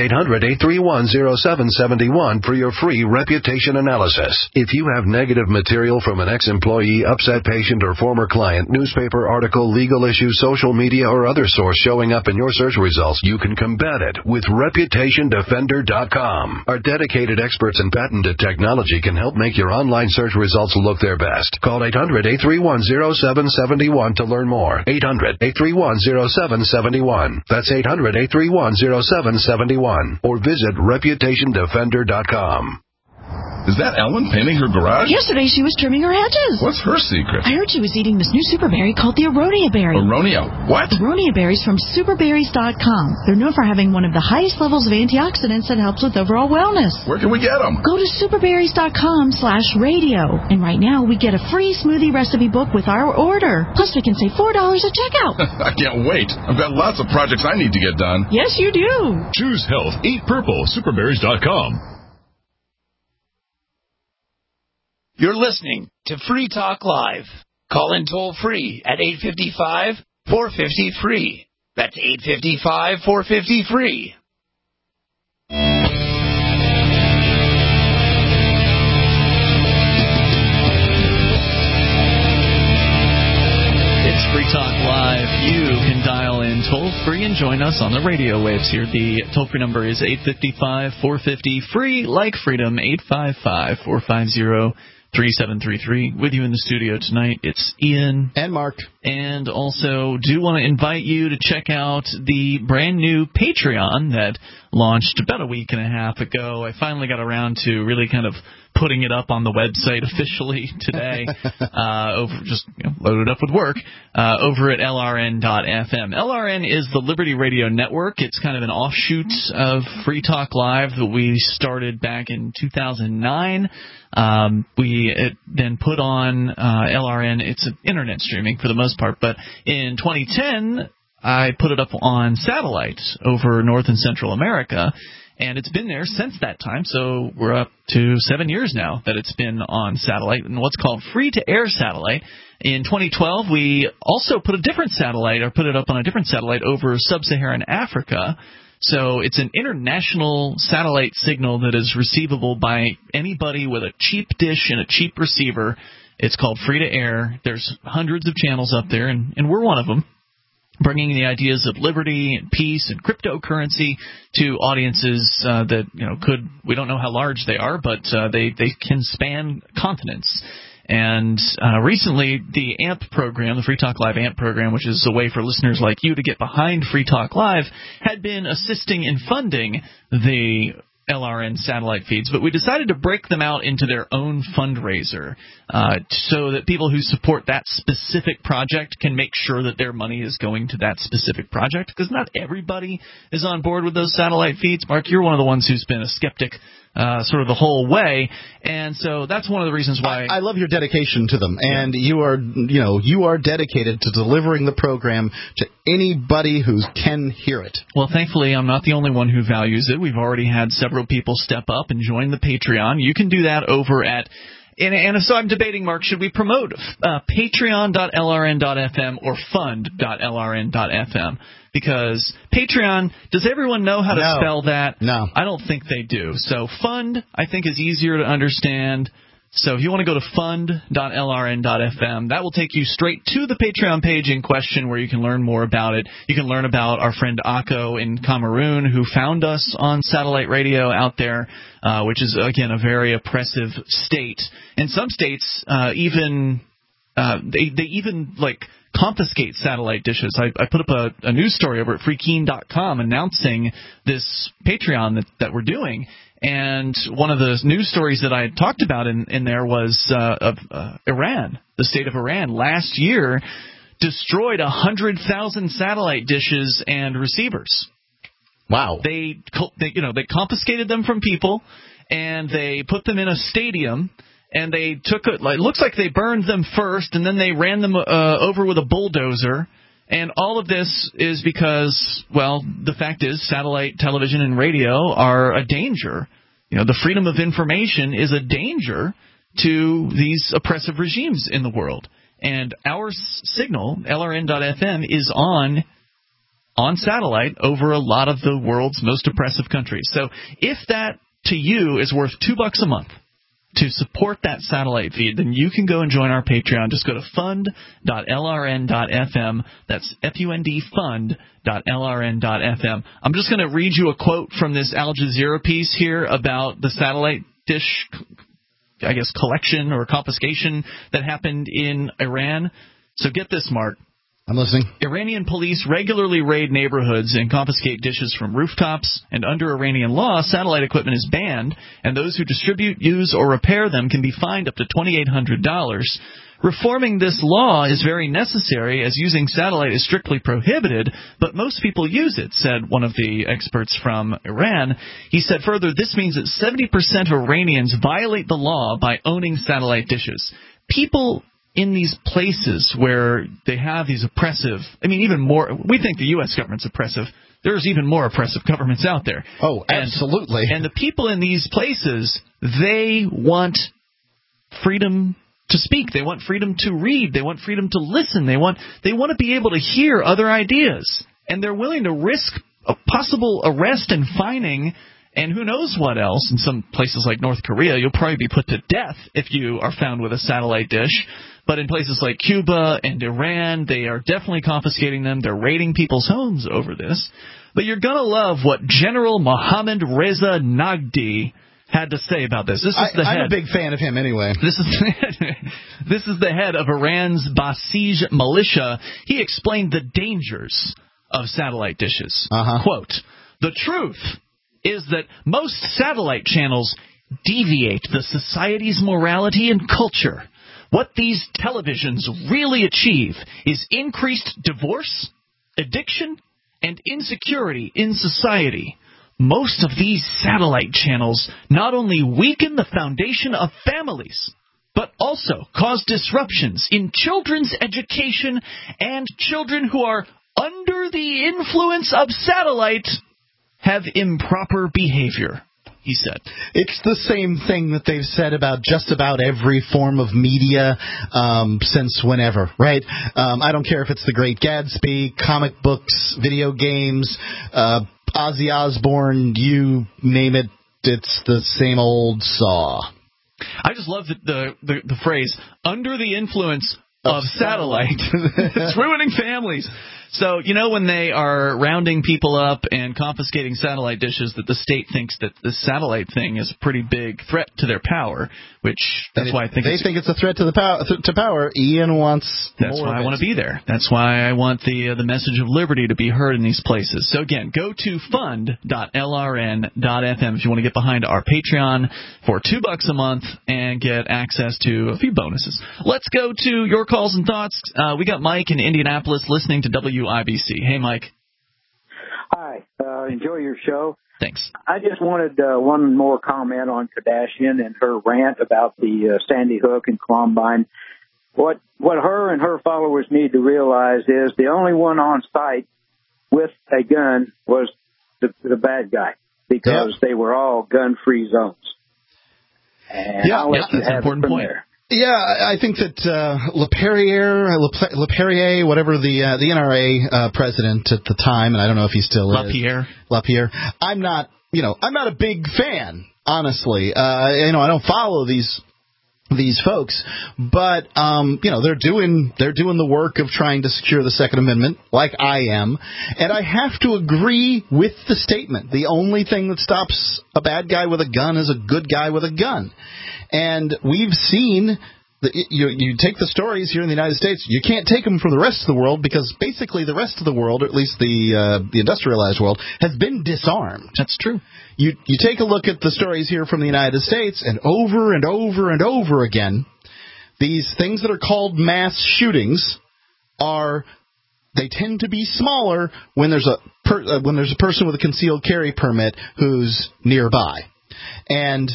800-831-0771 for your free reputation analysis. If you have negative material from an ex-employee, upset patient, or former client, newspaper article, legal issue, social media, or other source showing up in your search results, you can combat it with ReputationDefender.com. Our dedicated experts in patented technology can help make your online search results look their best. Call 800-831-0771 to learn more. 800-831-0771. That's 800-831-0771. Or visit ReputationDefender.com. Is that Ellen painting her garage? Yesterday she was trimming her hedges. What's her secret? I heard she was eating this new super berry called the Aronia berry. Aronia? What? Aronia berries from superberries.com. They're known for having one of the highest levels of antioxidants that helps with overall wellness. Where can we get them? Go to superberries.com/radio. And right now we get a free smoothie recipe book with our order. Plus we can save $4 at checkout. I can't wait. I've got lots of projects I need to get done. Yes, you do. Choose health. Eat purple. Superberries.com. You're listening to Free Talk Live. Call in toll free at 855-450-FREE. That's 855-450-FREE. It's Free Talk Live. You can dial in toll free and join us on the radio waves here. The toll free number is 855-450-FREE, like freedom, 855-450-3733. With you in the studio tonight, it's Ian. And Mark. And also do want to invite you to check out the brand new Patreon that launched about a week and a half ago. I finally got around to really kind of putting it up on the website officially today, loaded up with work, over at LRN.FM. LRN is the Liberty Radio Network. It's kind of an offshoot of Free Talk Live that we started back in 2009. We then put on LRN. It's internet streaming for the most part, but in 2010, I put it up on satellite over North and Central America, and it's been there since that time, so we're up to 7 years now that it's been on satellite, and what's called free-to-air satellite. In 2012, we also put it up on a different satellite over sub-Saharan Africa. So it's an international satellite signal that is receivable by anybody with a cheap dish and a cheap receiver. It's called free-to-air. There's hundreds of channels up there, and we're one of them, bringing the ideas of liberty and peace and cryptocurrency to audiences that we don't know how large they are, but they can span continents. And recently, the AMP program, the Free Talk Live AMP program, which is a way for listeners like you to get behind Free Talk Live, had been assisting in funding the LRN satellite feeds, but we decided to break them out into their own fundraiser so that people who support that specific project can make sure that their money is going to that specific project, because not everybody is on board with those satellite feeds. Mark, you're one of the ones who's been a skeptic sort of the whole way, and so that's one of the reasons why I love your dedication to them, and you are dedicated to delivering the program to anybody who can hear it. Well, thankfully, I'm not the only one who values it. We've already had several people step up and join the Patreon. You can do that over at and so I'm debating, Mark, should we promote patreon.lrn.fm or fund.lrn.fm? Because Patreon, does everyone know how to spell that? No. I don't think they do. So fund, I think, is easier to understand. So if you want to go to fund.lrn.fm, that will take you straight to the Patreon page in question where you can learn more about it. You can learn about our friend Akko in Cameroon, who found us on satellite radio out there, which is, again, a very oppressive state. In some states, they even confiscate satellite dishes. I put up a news story over at freekeen.com announcing this Patreon that we're doing. And one of the news stories that I had talked about in there was of Iran. The state of Iran last year destroyed 100,000 satellite dishes and receivers. Wow. They confiscated them from people, and they put them in a stadium, and they took it looks like they burned them first, and then they ran them over with a bulldozer. And all of this is because, well, the fact is satellite television and radio are a danger. The freedom of information is a danger to these oppressive regimes in the world. And our signal, LRN.FM, is on satellite over a lot of the world's most oppressive countries. So if that, to you, is worth $2 a month to support that satellite feed, then you can go and join our Patreon. Just go to fund.lrn.fm. That's F-U-N-D, fund.lrn.fm. I'm just going to read you a quote from this Al Jazeera piece here about the satellite dish, I guess, collection or confiscation that happened in Iran. So get this, Mark. I'm listening. Iranian police regularly raid neighborhoods and confiscate dishes from rooftops, and under Iranian law, satellite equipment is banned, and those who distribute, use, or repair them can be fined up to $2,800. Reforming this law is very necessary, as using satellite is strictly prohibited, but most people use it, said one of the experts from Iran. He said further, this means that 70% of Iranians violate the law by owning satellite dishes. People in these places where they have these oppressive, even more, we think the U.S. government's oppressive. There's even more oppressive governments out there. Oh, absolutely. And the people in these places, they want freedom to speak. They want freedom to read. They want freedom to listen. They want to be able to hear other ideas. And they're willing to risk a possible arrest and fining and who knows what else. In some places like North Korea, you'll probably be put to death if you are found with a satellite dish. But in places like Cuba and Iran, they are definitely confiscating them. They're raiding people's homes over this. But you're going to love what General Mohammad Reza Nagdi had to say about this. I'm a big fan of him anyway. This is the head of Iran's Basij militia. He explained the dangers of satellite dishes. Quote, "The truth is that most satellite channels deviate the society's morality and culture. What these televisions really achieve is increased divorce, addiction, and insecurity in society. Most of these satellite channels not only weaken the foundation of families, but also cause disruptions in children's education, and children who are under the influence of satellite have improper behavior," he said. It's the same thing that they've said about just about every form of media since whenever, right? I don't care if it's The Great Gatsby, comic books, video games, Ozzy Osbourne, you name it, it's the same old saw. I just love the phrase, under the influence of satellite. It's ruining families. So, when they are rounding people up and confiscating satellite dishes, that the state thinks that the satellite thing is a pretty big threat to their power, that's why I think they think it's a threat to the power. Ian wants That's more why I of want it. to be there. That's why I want the message of liberty to be heard in these places. So again, go to fund.lrn.fm if you want to get behind our Patreon for $2 a month and get access to a few bonuses. Let's go to your calls and thoughts. We got Mike in Indianapolis listening to WIBC. Hey, Mike. Hi. Enjoy your show. Thanks. I just wanted one more comment on Kardashian and her rant about the Sandy Hook and Columbine. What her and her followers need to realize is the only one on site with a gun was the bad guy, because they were all gun-free zones. And I'll let you have it from there. Yeah, I think that LaPerriere, whatever the NRA president at the time, and I don't know if he still is. LaPierre. I'm not a big fan, honestly. I don't follow these folks, but they're doing the work of trying to secure the Second Amendment, like I am, and I have to agree with the statement. The only thing that stops a bad guy with a gun is a good guy with a gun. And we've seen you take the stories here in the United States, you can't take them from the rest of the world, because basically the rest of the world, or at least the industrialized world, has been disarmed. That's true. You take a look at the stories here from the United States, and over and over and over again, these things that are called mass shootings they tend to be smaller when there's a person with a concealed carry permit who's nearby. And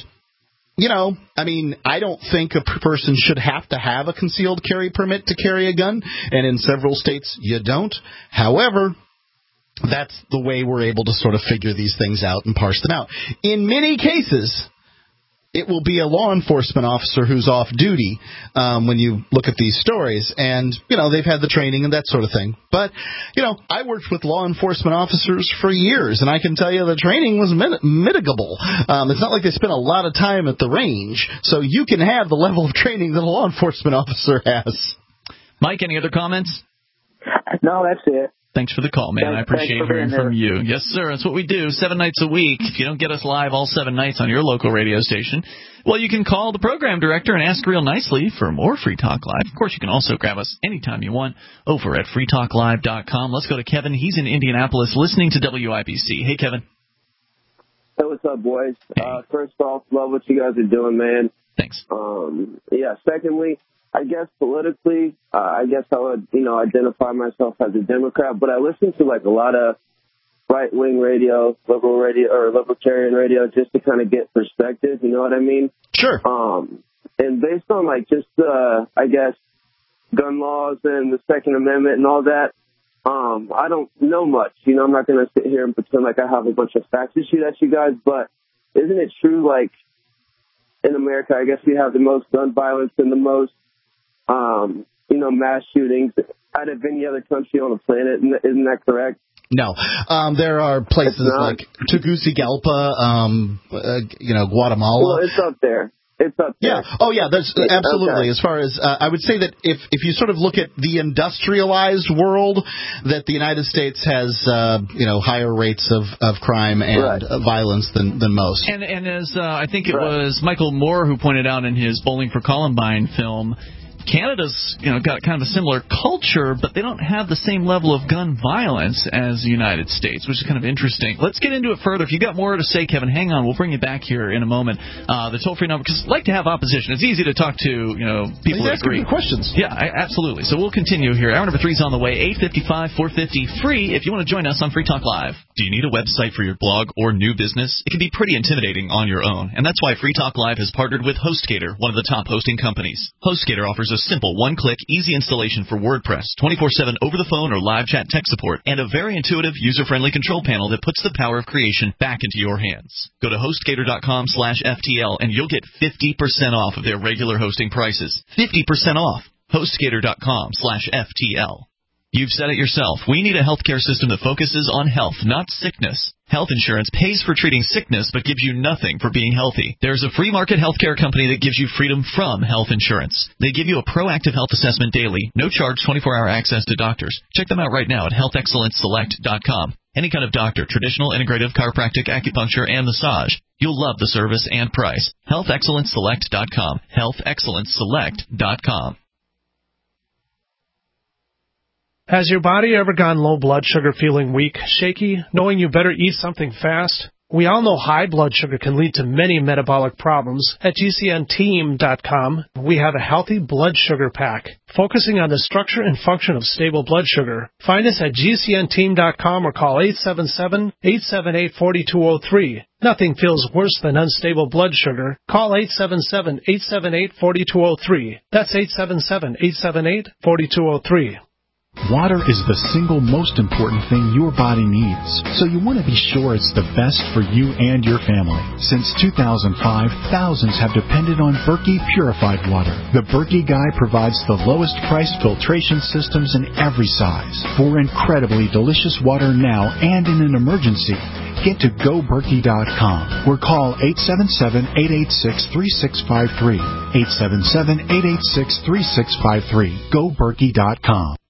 I don't think a person should have to have a concealed carry permit to carry a gun, and in several states you don't. However, that's the way we're able to sort of figure these things out and parse them out. In many cases, it will be a law enforcement officer who's off duty when you look at these stories. And, they've had the training and that sort of thing. But, I worked with law enforcement officers for years, and I can tell you the training was mitigable. It's not like they spent a lot of time at the range. So you can have the level of training that a law enforcement officer has. Mike, any other comments? No, that's it. Thanks for the call, man. I appreciate hearing from you. Yes, sir. That's what we do 7 nights a week. If you don't get us live all 7 nights on your local radio station, well, you can call the program director and ask real nicely for more Free Talk Live. Of course, you can also grab us anytime you want over at freetalklive.com. Let's go to Kevin. He's in Indianapolis listening to WIBC. Hey, Kevin. Hey, what's up, boys? First off, love what you guys are doing, man. Thanks. Secondly, I guess politically, I would, identify myself as a Democrat, but I listen to a lot of right-wing radio, liberal radio, or libertarian radio, just to kind of get perspective. You know what I mean? Sure. And based on gun laws and the Second Amendment and all that, I don't know much. I'm not going to sit here and pretend like I have a bunch of facts to shoot at you guys, but isn't it true, in America, I guess we have the most gun violence and the most mass shootings out of any other country on the planet. Isn't that correct? No. There are places like Tegucigalpa, Guatemala. Well, it's up there. It's up there. Yeah. Oh, yeah. That's absolutely. Okay. As far as I would say that if you sort of look at the industrialized world, that the United States has higher rates of crime and violence than most. And as I think it was Michael Moore who pointed out in his Bowling for Columbine film, Canada's got kind of a similar culture, but they don't have the same level of gun violence as the United States, which is kind of interesting. Let's get into it further. If you got more to say, Kevin, hang on. We'll bring you back here in a moment. The toll-free number, because I like to have opposition. It's easy to talk to people that agree. Questions. Yeah, absolutely. So we'll continue here. Hour number 3 is on the way. 855-450 free if you want to join us on Free Talk Live. Do you need a website for your blog or new business? It can be pretty intimidating on your own, and that's why Free Talk Live has partnered with HostGator, one of the top hosting companies. HostGator offers a simple one-click, easy installation for WordPress, 24/7 over-the-phone or live chat tech support, and a very intuitive, user-friendly control panel that puts the power of creation back into your hands. Go to HostGator.com/FTL and you'll get 50% off of their regular hosting prices. 50% off. HostGator.com/FTL. You've said it yourself. We need a healthcare system that focuses on health, not sickness. Health insurance pays for treating sickness but gives you nothing for being healthy. There's a free market healthcare company that gives you freedom from health insurance. They give you a proactive health assessment daily, no charge 24-hour access to doctors. Check them out right now at healthexcellenceselect.com. Any kind of doctor, traditional, integrative, chiropractic, acupuncture, and massage. You'll love the service and price. healthexcellenceselect.com. healthexcellenceselect.com. Has your body ever gone low blood sugar, feeling weak, shaky, knowing you better eat something fast? We all know high blood sugar can lead to many metabolic problems. At GCNteam.com, we have a healthy blood sugar pack, focusing on the structure and function of stable blood sugar. Find us at GCNteam.com or call 877-878-4203. Nothing feels worse than unstable blood sugar. Call 877-878-4203. That's 877-878-4203. Water is the single most important thing your body needs, so you want to be sure it's the best for you and your family. Since 2005, thousands have depended on Berkey purified water. The Berkey Guy provides the lowest priced filtration systems in every size. For incredibly delicious water now and in an emergency, get to GoBerkey.com or call 877-886-3653. 877-886-3653. GoBerkey.com.